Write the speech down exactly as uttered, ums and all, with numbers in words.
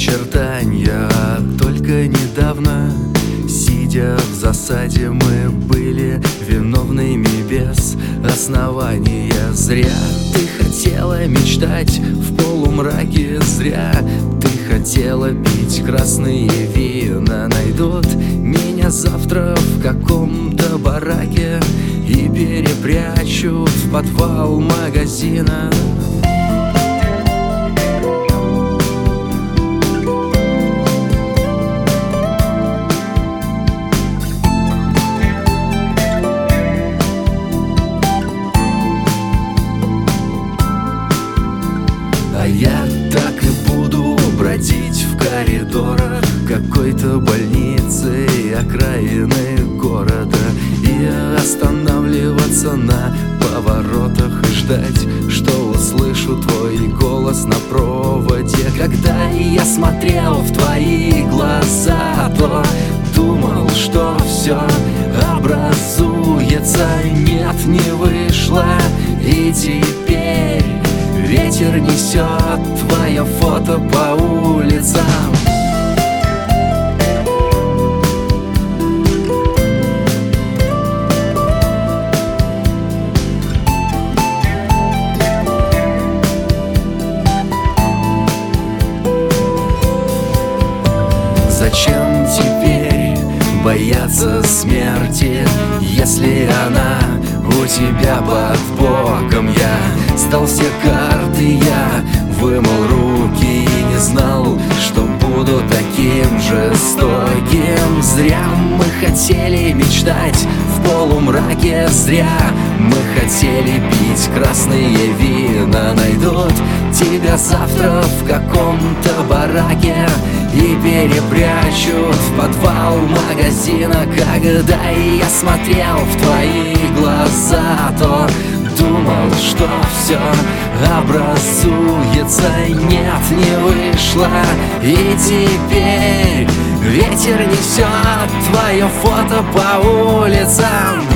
очертания. Только недавно, сидя в засаде, мы были виновными без основания. Зря ты хотела мечтать в полумраке, зря ты хотела пить красные вина. Найдут меня завтра в каком-то бараке и перепрячут в подвал магазина. А я так и буду бродить в коридорах какой-то больницы и окраины города, и останавливаться на поворотах и ждать, что услышу твой голос на проводе. Когда я смотрел в твои глаза, то думал, что все образуется. Нет, не вышло, и теперь ветер несет твое фото по улицам. Зачем теперь бояться смерти, если она у тебя под боком? Я сдал все карты, я вымыл руки и не знал, что буду таким жестоким. Зря мы хотели мечтать в полумраке, зря мы хотели пить красные вина. Найдут тебя завтра в каком-то бараке и перепрячут в подвал магазина. Когда я смотрел в твои глаза, то думал, что все образуется. Нет, не вышло, и теперь ветер несет твое фото по улицам.